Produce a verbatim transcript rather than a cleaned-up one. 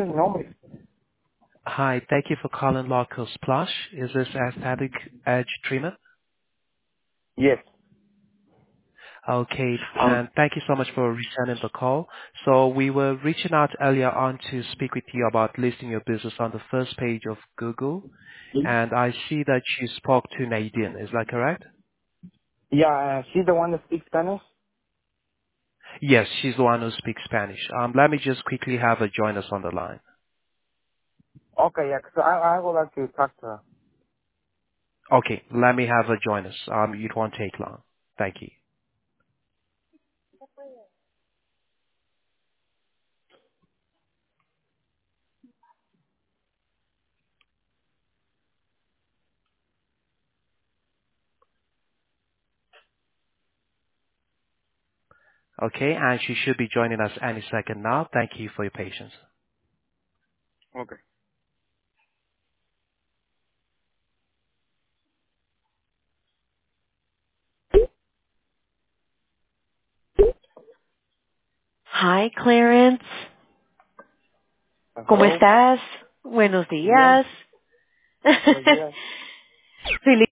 mi nombre. Hi, thank you for calling Locals Plus. Is this aesthetic edge treatment? Yes. Okay, Um, and thank you so much for returning the call. So we were reaching out earlier on to speak with you about listing your business on the first page of Google, and I see that you spoke to Nadine. Is that correct? yeah, uh, she's the one that speaks Spanish? Yes, she's the one who speaks Spanish. Um, let me just quickly have her join us on the line. Okay, yeah, 'cause I, I would like to talk to her. Okay, let me have her join us. Um, it won't take long. Thank you. Okay, and she should be joining us any second now. Thank you for your patience. Okay. Hi, Clarence. Uh, ¿Cómo hello? estás? Buenos Bien. días. Buenos días. Feliz